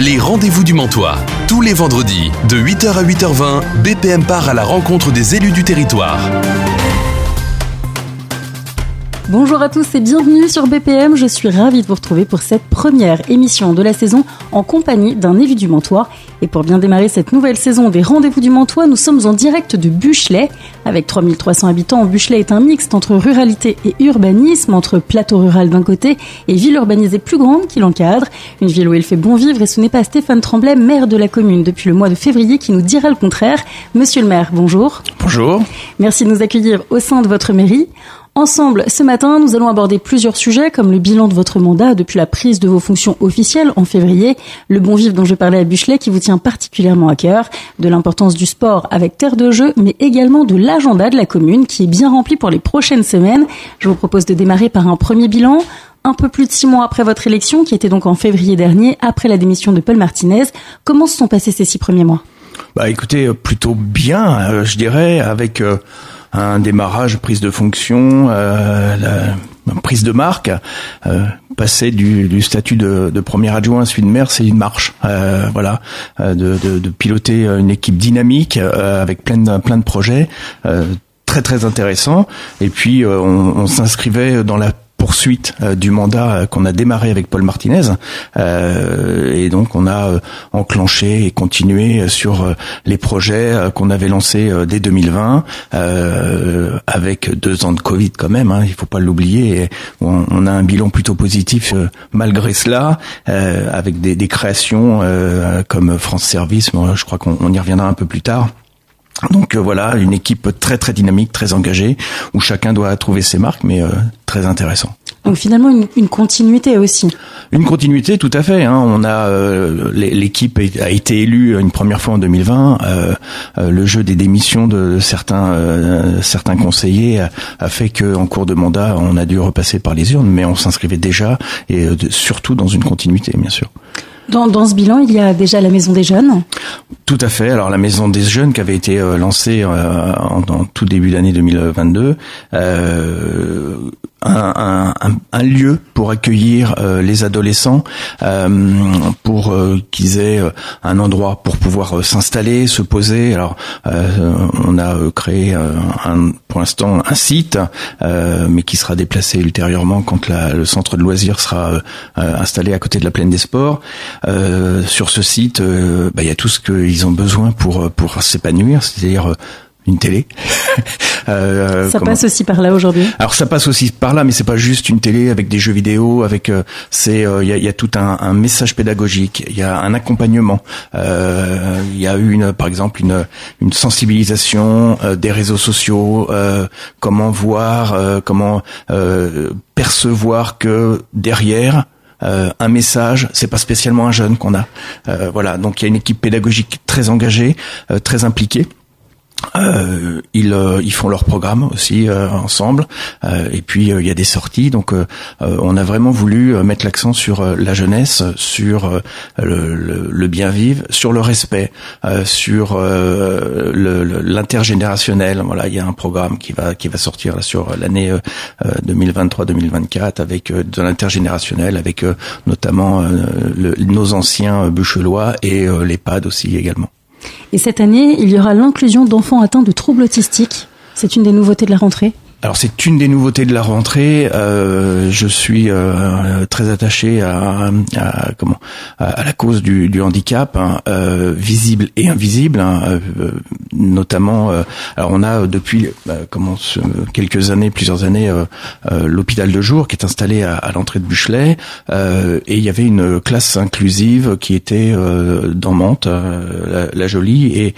Les rendez-vous du Mantois. Tous les vendredis, de 8h à 8h20, BPM part à la rencontre des élus du territoire. Bonjour à tous et bienvenue sur BPM. Je suis ravie de vous retrouver pour cette première émission de la saison en compagnie d'un élu du Mantois. Et pour bien démarrer cette nouvelle saison des Rendez-vous du Mantois, nous sommes en direct de Buchelay. Avec 3300 habitants, Buchelay est un mixte entre ruralité et urbanisme, entre plateau rural d'un côté et ville urbanisée plus grande qui l'encadre. Une ville où il fait bon vivre et ce n'est pas Stéphane Tremblay, maire de la commune depuis le mois de février, qui nous dira le contraire. Monsieur le maire, bonjour. Bonjour. Merci de nous accueillir au sein de votre mairie. Ensemble, ce matin, nous allons aborder plusieurs sujets comme le bilan de votre mandat depuis la prise de vos fonctions officielles en février, le bon vivre dont je parlais à Buchelay qui vous tient particulièrement à cœur, de l'importance du sport avec terre de jeu, mais également de l'agenda de la commune qui est bien rempli pour les prochaines semaines. Je vous propose de démarrer par un premier bilan. Un peu plus de 6 mois après votre élection, qui était donc en février dernier, après la démission de Paul Martinez, comment se sont passés ces 6 premiers mois ? Écoutez, plutôt bien, je dirais, avec un démarrage, prise de fonction, la prise de marque, passer du statut de premier adjoint à celui de maire, c'est une marche, de piloter une équipe dynamique avec plein de projets très très intéressants. Et puis on s'inscrivait dans la poursuite du mandat qu'on a démarré avec Paul Martinez, et donc on a enclenché et continué sur les projets qu'on avait lancés dès 2020, avec 2 ans de Covid quand même, il faut pas l'oublier, et on a un bilan plutôt positif malgré cela, avec des créations comme France Service, je crois qu'on y reviendra un peu plus tard. Donc voilà, une équipe très très dynamique, très engagée, où chacun doit trouver ses marques, mais très intéressant. Donc finalement une continuité aussi. Une continuité, tout à fait. On a l'équipe a été élue une première fois en 2020. Le jeu des démissions de certains conseillers a fait que en cours de mandat, on a dû repasser par les urnes, mais on s'inscrivait déjà et surtout dans une continuité, bien sûr. Dans ce bilan, il y a déjà la Maison des Jeunes. Tout à fait. Alors la Maison des Jeunes qui avait été lancée en tout début d'année 2022, un lieu pour accueillir les adolescents, pour qu'ils aient un endroit pour pouvoir s'installer, se poser. Alors on a créé pour l'instant un site, mais qui sera déplacé ultérieurement quand le centre de loisirs sera installé à côté de la Plaine des Sports. Sur ce site, il y a tout ce qu'ils ont besoin pour s'épanouir, c'est-à-dire une télé. Ça passe aussi par là aujourd'hui. Alors ça passe aussi par là, mais c'est pas juste une télé avec des jeux vidéo, avec il y a tout un message pédagogique, il y a un accompagnement, il y a eu par exemple une sensibilisation des réseaux sociaux, comment voir, comment percevoir que derrière un message, c'est pas spécialement un jeune qu'on a. Donc il y a une équipe pédagogique très engagée, très impliquée. Ils font leur programme aussi ensemble, et puis il y a des sorties. Donc on a vraiment voulu mettre l'accent sur la jeunesse, sur le bien vivre, sur le respect, sur l'intergénérationnel. Voilà, il y a un programme qui va sortir là, sur l'année 2023-2024 avec de l'intergénérationnel, avec notamment nos anciens Buchelois et l'EHPAD aussi également. Et cette année, il y aura l'inclusion d'enfants atteints de troubles autistiques. C'est une des nouveautés de la rentrée. Alors c'est une des nouveautés de la rentrée. Je suis très attaché à la cause du handicap, visible et invisible, notamment. Alors on a depuis plusieurs années l'hôpital de jour qui est installé à l'entrée de Buchelay, et il y avait une classe inclusive qui était dans Mantes, la Jolie, et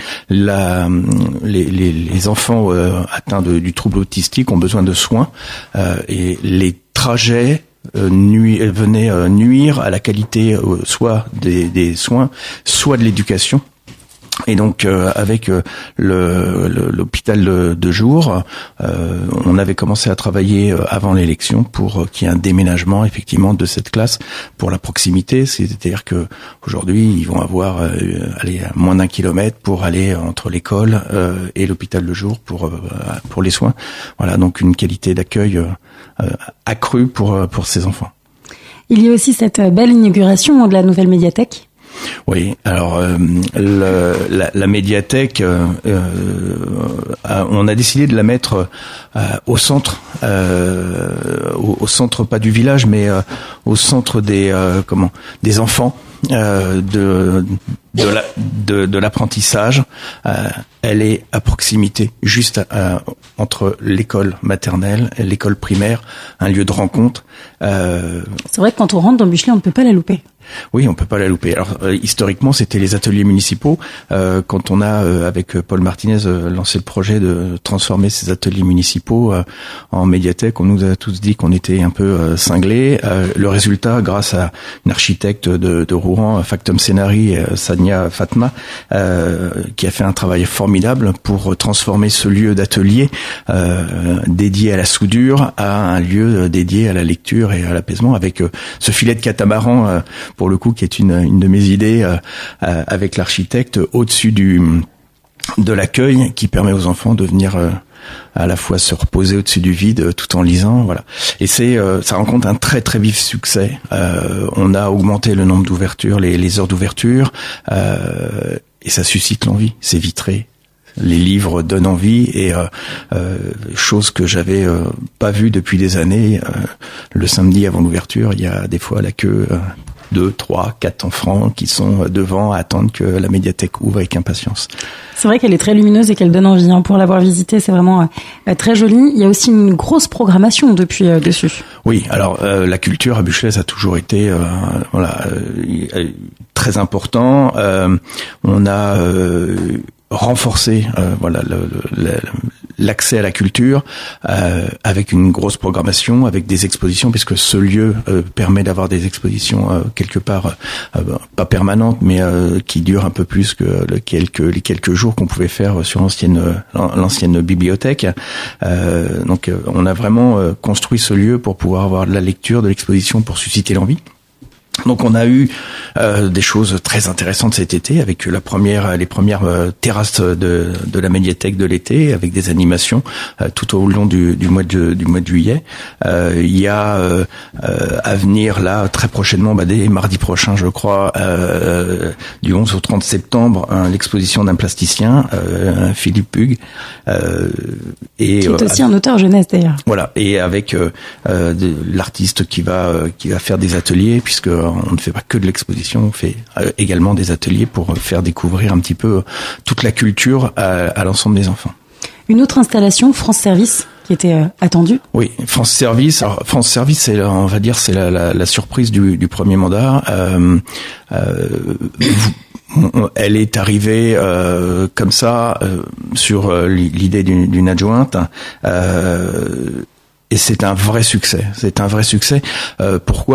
les enfants atteints du trouble autistique ont besoin de soins, et les trajets venaient nuire à la qualité soit des soins, soit de l'éducation. Et donc avec l'hôpital de jour, on avait commencé à travailler avant l'élection pour qu'il y ait un déménagement effectivement de cette classe pour la proximité. C'est-à-dire que aujourd'hui ils vont avoir à moins d'1 kilomètre pour aller entre l'école et l'hôpital de jour pour les soins. Voilà, donc une qualité d'accueil accrue pour ces enfants. Il y a aussi cette belle inauguration de la nouvelle médiathèque. Oui, alors la médiathèque, on a décidé de la mettre au centre, au centre pas du village, mais au centre des enfants. De l'apprentissage. Elle est à proximité, juste entre l'école maternelle et l'école primaire, un lieu de rencontre. C'est vrai que quand on rentre dans Buchelet, on ne peut pas la louper. Oui, on peut pas la louper. Alors historiquement, c'était les ateliers municipaux. Quand on a avec Paul Martinez lancé le projet de transformer ces ateliers municipaux en médiathèque, on nous a tous dit qu'on était un peu cinglés. Le résultat, grâce à une architecte de Rouen, Factum Scenari, Sania Fatma, qui a fait un travail formidable pour transformer ce lieu d'atelier dédié à la soudure à un lieu dédié à la lecture et à l'apaisement, avec ce filet de catamaran pour le coup, qui est une de mes idées avec l'architecte au-dessus de l'accueil, qui permet aux enfants de venir à la fois se reposer au-dessus du vide tout en lisant, voilà. Et ça rencontre un très très vif succès. On a augmenté le nombre d'ouvertures, les heures d'ouverture, et ça suscite l'envie. C'est vitré. Les livres donnent envie, et chose que j'avais pas vue depuis des années. Le samedi avant l'ouverture, il y a des fois la queue. 2, 3, 4 enfants qui sont devant à attendre que la médiathèque ouvre avec impatience. C'est vrai qu'elle est très lumineuse et qu'elle donne envie. Pour l'avoir visitée, c'est vraiment très joli. Il y a aussi une grosse programmation depuis dessus. Oui, alors la culture à Buchelet, ça a toujours été très important. On a renforcer l'accès à la culture avec une grosse programmation, avec des expositions, puisque ce lieu permet d'avoir des expositions quelque part pas permanentes, mais qui durent un peu plus que les quelques jours qu'on pouvait faire sur l'ancienne bibliothèque. Donc on a vraiment construit ce lieu pour pouvoir avoir de la lecture, de l'exposition, pour susciter l'envie. Donc on a eu des choses très intéressantes cet été, avec les premières terrasses de la médiathèque de l'été, avec des animations tout au long du mois de juillet. Il y a à venir là très prochainement, dès mardi prochain je crois, du 11 au 30 septembre, l'exposition d'un plasticien, Philippe Pug, et qui est aussi un auteur jeunesse d'ailleurs. Voilà, et avec l'artiste qui va faire des ateliers, puisque on ne fait pas que de l'exposition, on fait également des ateliers pour faire découvrir un petit peu toute la culture à l'ensemble des enfants. Une autre installation, France Service, qui était attendue. Oui, France Service. Alors, France Service, c'est la surprise du premier mandat. Elle est arrivée comme ça sur l'idée d'une adjointe. Et c'est un vrai succès. Pourquoi ?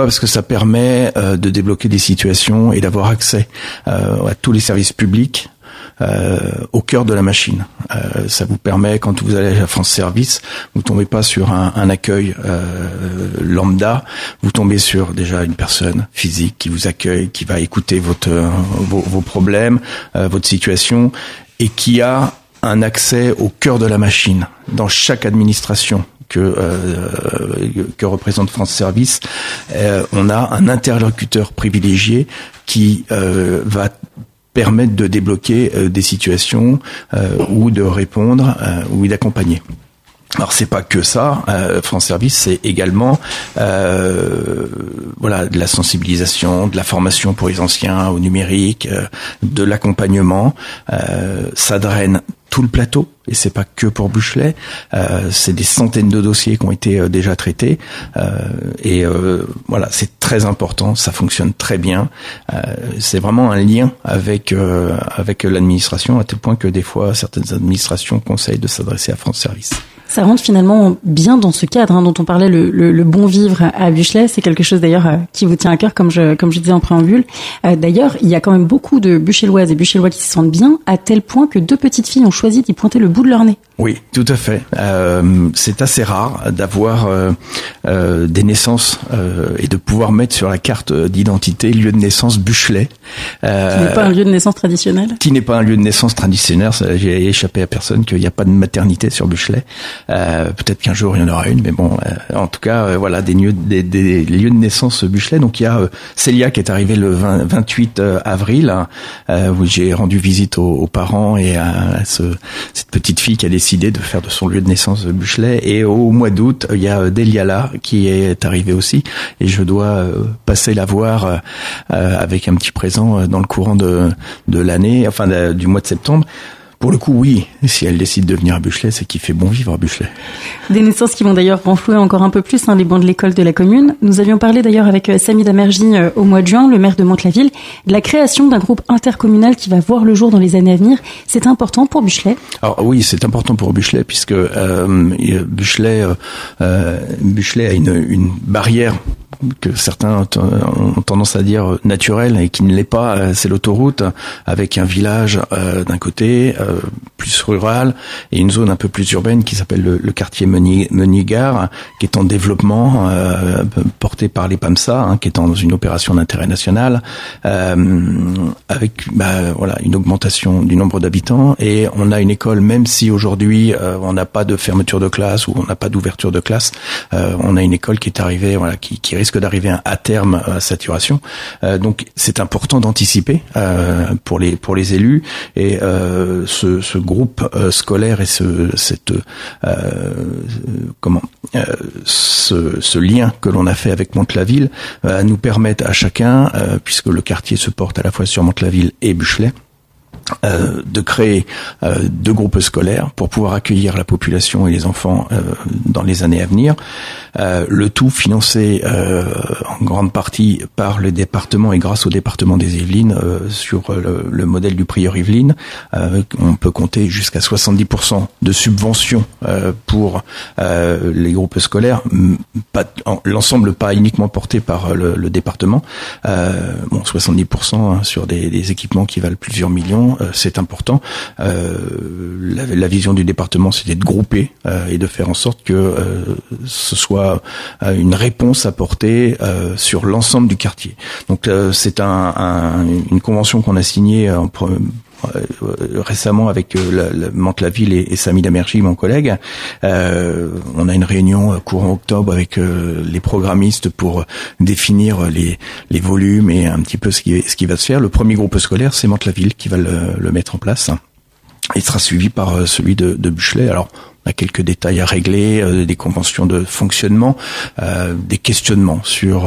Parce que ça permet de débloquer des situations et d'avoir accès à tous les services publics au cœur de la machine. Ça vous permet, quand vous allez à France Service, vous tombez pas sur un accueil lambda, vous tombez sur déjà une personne physique qui vous accueille, qui va écouter vos problèmes, votre situation, et qui a un accès au cœur de la machine dans chaque administration que représente France Service. On a un interlocuteur privilégié qui va permettre de débloquer des situations ou de répondre ou d'accompagner. Alors c'est pas que ça, France Service, c'est également de la sensibilisation, de la formation pour les anciens au numérique, de l'accompagnement. Ça draine tout le plateau, et c'est pas que pour Buchelet. C'est des centaines de dossiers qui ont été déjà traités, c'est très important, ça fonctionne très bien. C'est vraiment un lien avec l'administration, à tel point que des fois certaines administrations conseillent de s'adresser à France Service. Ça rentre finalement bien dans ce cadre dont on parlait, le bon vivre à Buchelet. C'est quelque chose d'ailleurs qui vous tient à cœur, comme je disais en préambule. D'ailleurs, il y a quand même beaucoup de Buchelloises et Buchellois qui se sentent bien, à tel point que 2 petites filles ont choisi d'y pointer le bout de leur nez. Oui, tout à fait. C'est assez rare d'avoir des naissances et de pouvoir mettre sur la carte d'identité lieu de naissance Buchelet. Qui n'est pas un lieu de naissance traditionnel. Qui n'est pas un lieu de naissance traditionnel. J'ai échappé à personne qu'il n'y a pas de maternité sur Buchelet. Peut-être qu'un jour il y en aura une, mais bon, en tout cas, voilà, des lieux de naissance Buchelet. Donc il y a Célia qui est arrivée le 28 avril, où j'ai rendu visite aux parents et à cette petite fille qui a décidé de faire de son lieu de naissance Buchelet. Et au mois d'août, il y a Deliala qui est arrivée aussi, et je dois passer la voir avec un petit présent dans le courant de l'année, enfin du mois de septembre. Pour le coup, oui, si elle décide de venir à Buchelet, c'est qu'il fait bon vivre à Buchelet. Des naissances qui vont d'ailleurs renflouer encore un peu plus les bancs de l'école de la commune. Nous avions parlé d'ailleurs avec Samy Damergy au mois de juin, le maire de Mantes-la-Ville, de la création d'un groupe intercommunal qui va voir le jour dans les années à venir. C'est important pour Buchelet ? Alors oui, c'est important pour Buchelet puisque Buchelet a une barrière que certains ont tendance à dire naturelle et qui ne l'est pas, c'est l'autoroute, avec un village d'un côté plus rural et une zone un peu plus urbaine qui s'appelle le quartier Meunier-Gare, qui est en développement, porté par les PAMSA, qui est dans une opération d'intérêt national, avec une augmentation du nombre d'habitants, et on a une école, même si aujourd'hui on n'a pas de fermeture de classe ou on n'a pas d'ouverture de classe, on a une école qui est arrivée, qui risque d'arriver à terme à saturation. Donc c'est important d'anticiper pour les élus, et ce groupe scolaire et ce lien que l'on a fait avec Mantes-la-Ville nous permettent à chacun, puisque le quartier se porte à la fois sur Mantes-la-Ville et Buchelet, de créer deux groupes scolaires pour pouvoir accueillir la population et les enfants dans les années à venir. Le tout financé en grande partie par le département et grâce au département des Yvelines sur le modèle du Prieur Yvelines. On peut compter jusqu'à 70% de subventions pour les groupes scolaires, l'ensemble pas uniquement porté par le département. 70% sur des équipements qui valent plusieurs millions. C'est important. La vision du département, c'était de grouper et de faire en sorte que ce soit une réponse apportée sur l'ensemble du quartier. Donc c'est une convention qu'on a signée récemment avec Mantes-la-Ville et Samy Damergy, mon collègue. On a une réunion courant octobre avec les programmistes pour définir les volumes et un petit peu ce qui va se faire. Le premier groupe scolaire, c'est Mantes-la-Ville qui va le mettre en place. Il sera suivi par celui de Buchelet. Alors, on a quelques détails à régler, des conventions de fonctionnement, des questionnements sur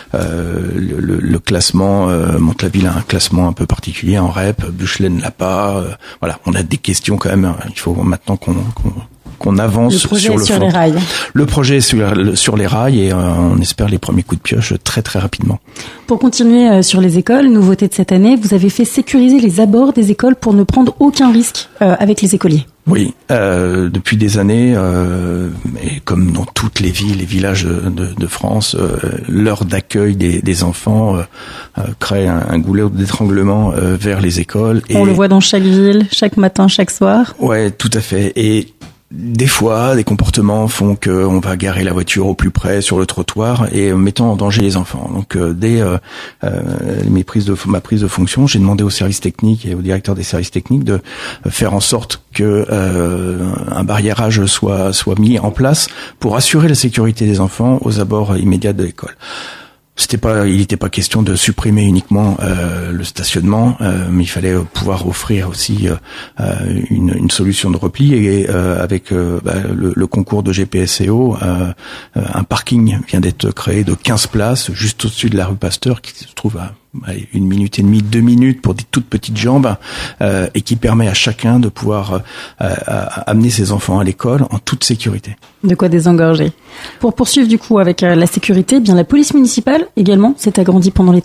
le classement. Mantes-la-Ville a un classement un peu particulier en REP, Buchelet ne l'a pas. Voilà, on a des questions quand même. Il faut maintenant qu'on avance sur le fond. Les rails. Le projet est sur les rails et on espère les premiers coups de pioche très très rapidement. Pour continuer sur les écoles, nouveauté de cette année, vous avez fait sécuriser les abords des écoles pour ne prendre aucun risque avec les écoliers. Oui, depuis des années, et comme dans toutes les villes et villages de France, l'heure d'accueil des enfants crée un goulot d'étranglement vers les écoles. On le voit dans chaque ville, chaque matin, chaque soir. Ouais, tout à fait. Et des fois, des comportements font qu'on va garer la voiture au plus près sur le trottoir et mettant en danger les enfants. Donc, dès ma prise de fonction, j'ai demandé au service technique et au directeur des services techniques de faire en sorte que un barriérage soit mis en place pour assurer la sécurité des enfants aux abords immédiats de l'école. Il n'était pas question de supprimer uniquement le stationnement, mais il fallait pouvoir offrir aussi une solution de repli et avec le concours de GPSEO, un parking vient d'être créé de 15 places juste au-dessus de la rue Pasteur qui se trouve à 1 minute et demie, 2 minutes pour des toutes petites jambes et qui permet à chacun de pouvoir amener ses enfants à l'école en toute sécurité. De quoi désengorger. Pour poursuivre du coup avec la sécurité, bien la police municipale également s'est agrandie pendant l'été.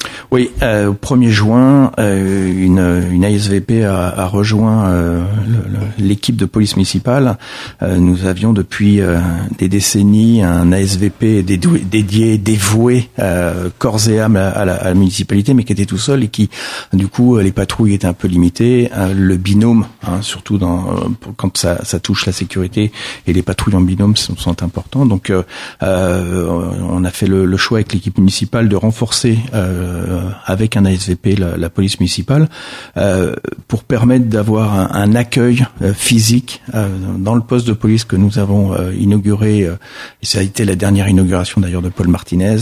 Oui, au 1er juin, une ASVP a rejoint l'équipe de police municipale. Nous avions depuis des décennies un ASVP dévoué corps et âme à la municipalité, mais qui était tout seul et qui, du coup, les patrouilles étaient un peu limitées. Le binôme, surtout quand ça touche la sécurité, et les patrouilles en binôme sont importants. Donc, on a fait le choix avec l'équipe municipale de renforcer avec un ASVP la police municipale pour permettre d'avoir un accueil physique dans le poste de police que nous avons inauguré, et ça a été la dernière inauguration d'ailleurs de Paul Martinez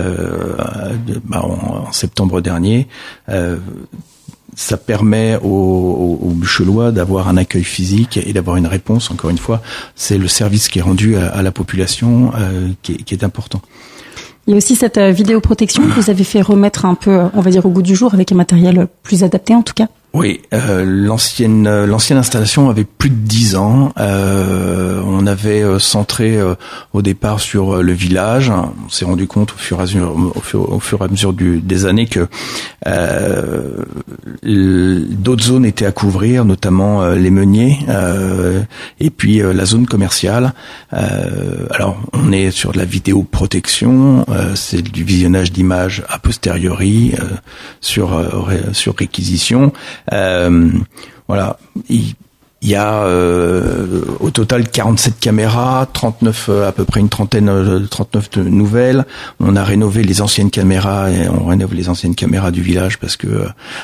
en septembre dernier. Ça permet aux Buchelois d'avoir un accueil physique et d'avoir une réponse. Encore une fois, c'est le service qui est rendu à la population qui est important. Il y a aussi cette vidéoprotection que vous avez fait remettre un peu, on va dire, au goût du jour avec un matériel plus adapté en tout cas. Oui, l'ancienne installation avait plus de 10 ans. On avait centré au départ sur le village. On s'est rendu compte au fur et à mesure des années que d'autres zones étaient à couvrir, notamment les meuniers et puis la zone commerciale. Alors, on est sur de la vidéoprotection, c'est du visionnage d'images a posteriori sur réquisition. Voilà, il y a au total 47 caméras, 39 à peu près une trentaine, 39 de nouvelles. On a rénové les anciennes caméras et on rénove les anciennes caméras du village parce que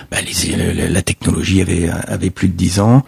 la technologie avait plus de 10 ans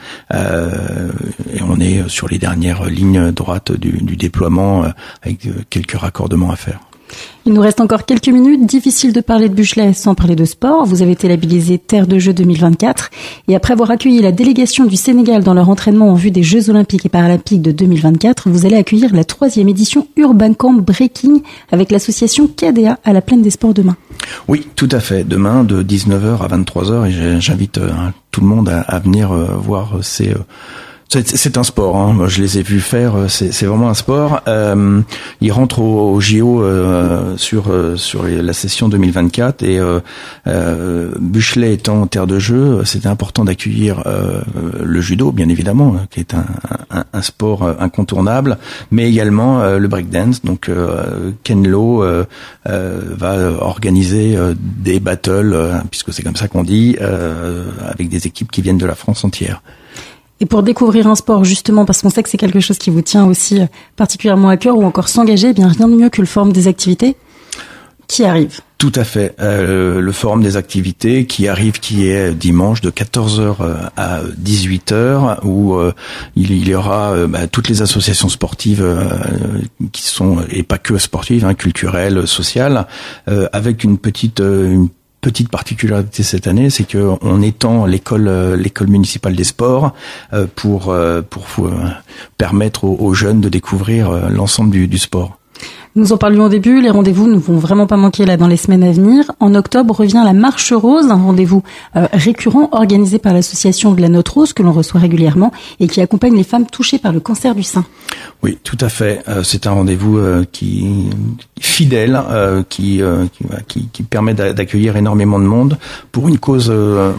et on est sur les dernières lignes droites du déploiement avec quelques raccordements à faire. Il nous reste encore quelques minutes. Difficile de parler de Buchelet sans parler de sport. Vous avez été labellisé Terre de Jeux 2024. Et après avoir accueilli la délégation du Sénégal dans leur entraînement en vue des Jeux Olympiques et Paralympiques de 2024, vous allez accueillir la 3e édition Urban Camp Breaking avec l'association KDA à la Plaine des Sports demain. Oui, tout à fait. Demain, de 19h à 23h. Et j'invite tout le monde à venir voir ces... C'est un sport, hein. Moi, je les ai vus faire. C'est vraiment un sport. Ils rentrent au JO sur la session 2024 et Buchelet étant en terre de jeu, c'était important d'accueillir le judo, bien évidemment, qui est un sport incontournable, mais également le breakdance. Donc Ken Lo va organiser des battles, puisque c'est comme ça qu'on dit, avec des équipes qui viennent de la France entière. Et pour découvrir un sport, justement, parce qu'on sait que c'est quelque chose qui vous tient aussi particulièrement à cœur, ou encore s'engager, eh bien rien de mieux que le forum des activités qui arrive. Tout à fait. Le forum des activités qui est dimanche de 14h à 18h où il y aura toutes les associations sportives qui sont, et pas que sportives, culturelles, sociales, avec une petite particularité cette année, c'est que on étend l'école municipale des sports pour permettre aux jeunes de découvrir l'ensemble du sport. Nous en parlions au début, les rendez-vous ne vont vraiment pas manquer là dans les semaines à venir. En octobre revient la Marche Rose, un rendez-vous récurrent organisé par l'association de la Note Rose que l'on reçoit régulièrement et qui accompagne les femmes touchées par le cancer du sein. Oui, tout à fait. C'est un rendez-vous qui fidèle, qui permet d'accueillir énormément de monde pour une cause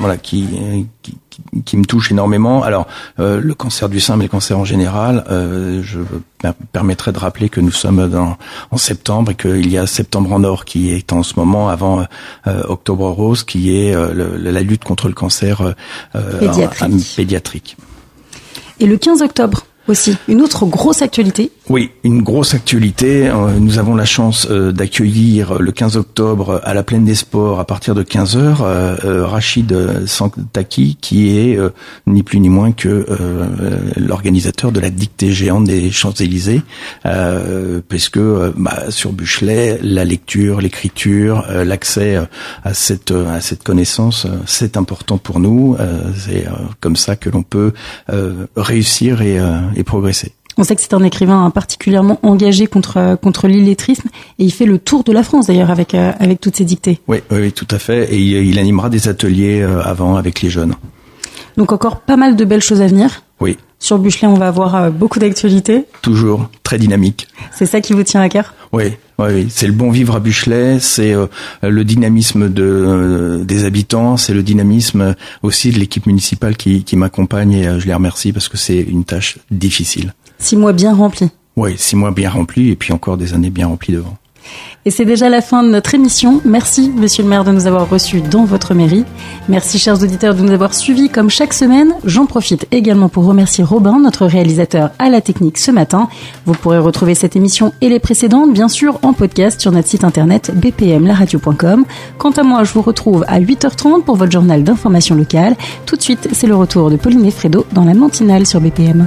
qui me touche énormément. Alors, le cancer du sein, mais le cancer en général, je permettrai de rappeler que nous sommes en septembre et qu'il y a Septembre en Or qui est en ce moment avant Octobre Rose, qui est la lutte contre le cancer pédiatrique. Et le 15 octobre aussi, une autre grosse actualité. Oui, une grosse actualité. Nous avons la chance d'accueillir le 15 octobre à la Plaine des Sports à partir de 15h Rachid Santaki qui est ni plus ni moins que l'organisateur de la dictée géante des Champs-Élysées puisque sur Buchelet, la lecture, l'écriture, l'accès à cette connaissance, c'est important pour nous. C'est comme ça que l'on peut réussir et progresser. On sait que c'est un écrivain particulièrement engagé contre l'illettrisme et il fait le tour de la France d'ailleurs avec toutes ses dictées. Oui, tout à fait. Et il animera des ateliers avant avec les jeunes. Donc encore pas mal de belles choses à venir. Oui. Sur Buchelet, on va avoir beaucoup d'actualités. Toujours très dynamique. C'est ça qui vous tient à cœur ? Oui. C'est le bon vivre à Buchelet, c'est le dynamisme des habitants, c'est le dynamisme aussi de l'équipe municipale qui m'accompagne et je les remercie parce que c'est une tâche difficile. 6 mois bien remplis. Oui, 6 mois bien remplis et puis encore des années bien remplies devant. Et c'est déjà la fin de notre émission. Merci, monsieur le maire, de nous avoir reçus dans votre mairie. Merci, chers auditeurs, de nous avoir suivis comme chaque semaine. J'en profite également pour remercier Robin, notre réalisateur à la technique ce matin. Vous pourrez retrouver cette émission et les précédentes, bien sûr, en podcast sur notre site internet bpmlaradio.com. Quant à moi, je vous retrouve à 8h30 pour votre journal d'information locale. Tout de suite, c'est le retour de Pauline et Fredo dans la matinale sur BPM.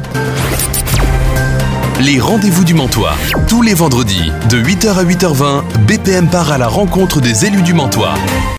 Les rendez-vous du Mantois. Tous les vendredis, de 8h à 8h20, BPM part à la rencontre des élus du Mantois.